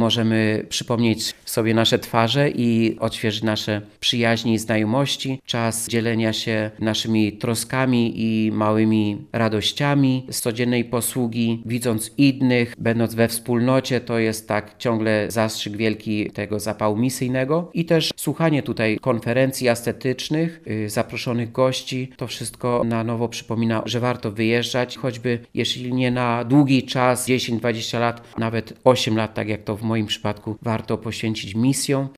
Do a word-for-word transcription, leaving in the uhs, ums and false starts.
możemy przypomnieć sobie nasze twarze i odświeżyć nasze przyjaźnie i znajomości. Czas dzielenia się naszymi troskami i małymi radościami z codziennej posługi, widząc innych, będąc we wspólnocie, to jest tak ciągle zastrzyk wielki tego zapału misyjnego i też słuchanie tutaj konferencji ascetycznych, yy, zaproszonych gości, to wszystko na nowo przypomina, że warto wyjeżdżać, choćby jeśli nie na długi czas, dziesięć dwadzieścia lat, nawet osiem lat, tak jak to w moim przypadku, warto poświęcić misją.